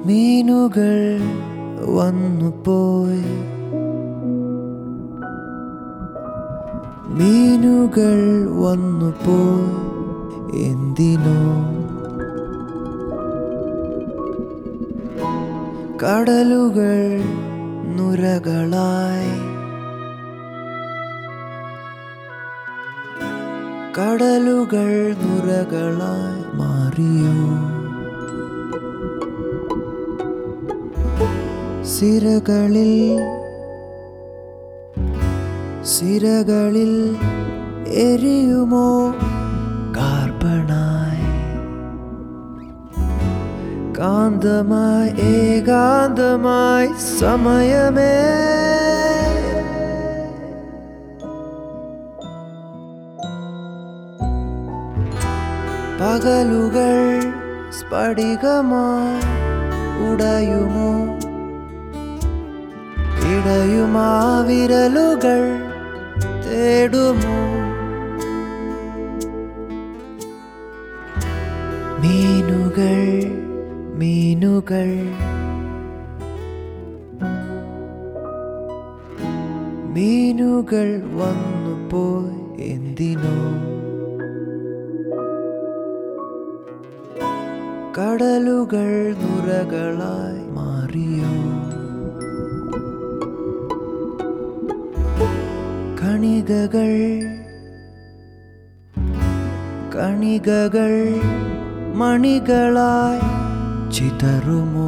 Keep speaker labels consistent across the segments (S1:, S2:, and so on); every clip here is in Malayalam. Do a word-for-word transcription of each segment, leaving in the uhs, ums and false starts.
S1: മീനുകൾ വന്നു പോയി മീനുകൾ വന്നു പോയി എന്തിനോ കടലുകൾ നുരകളായി കടലുകൾ നുരകളായി മാറിയോ സിരകളിൽ സിരകളിൽ എരിയുമോ കാർബണായി കാന്തമായി ഏകാന്തമായി സമയമേ പകലുകൾ സ്ഫടികമായി ഉടയുമോ ഇടയുമാ വിരലുകൾ തേടുമോ മീനുകൾ മീനുകൾ മീനുകൾ വന്നു പോയി എന്തിനോ കടലുകൾ നുരകളായി മാറിയോ കണികകൾ കണികകൾ മണികളായി ചിതറുമോ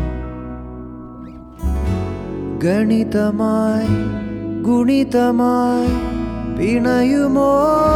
S1: ഗണിതമായി ഗുണിതമായി പിണയുമോ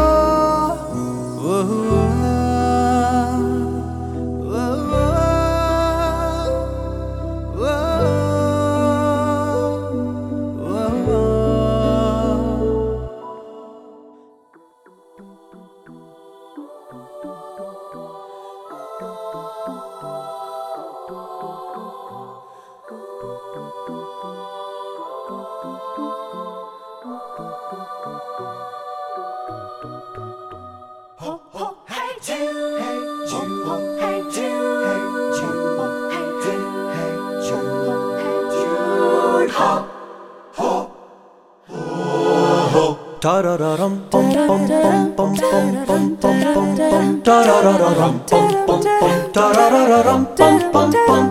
S2: Tarararam pom pom pom pom pom pom pom pom pom tarararam pom pom pom tarararam pom pom pom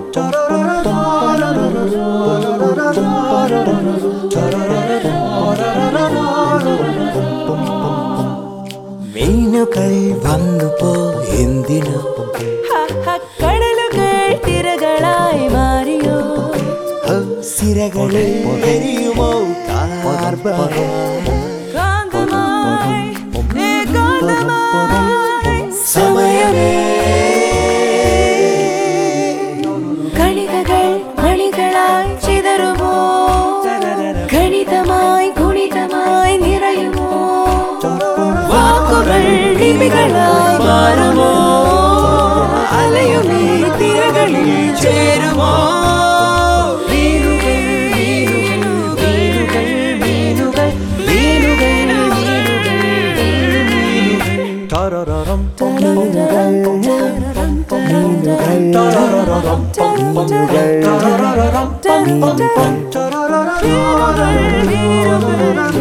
S1: മീനുകൾ വന്നു പോയി എന്തിനോ
S3: കടലുകൾ തിരകളായി മാറിയോ
S1: സിരകളിൽ എരിയുമോ കാർബണായി സമയമേ
S3: കണികകൾ മണികളായി ചിതറുമോ ഗണിതമായി ഗുണിതമായി നിറയുമോ വാക്കുകൾ ലിപികളായി മാറുമോ അലയുമീ തിരകളിൽ ചേരുമോ
S2: tarararam pom pom pom pom pom tarararam pom pom tarararam pom pom tarararam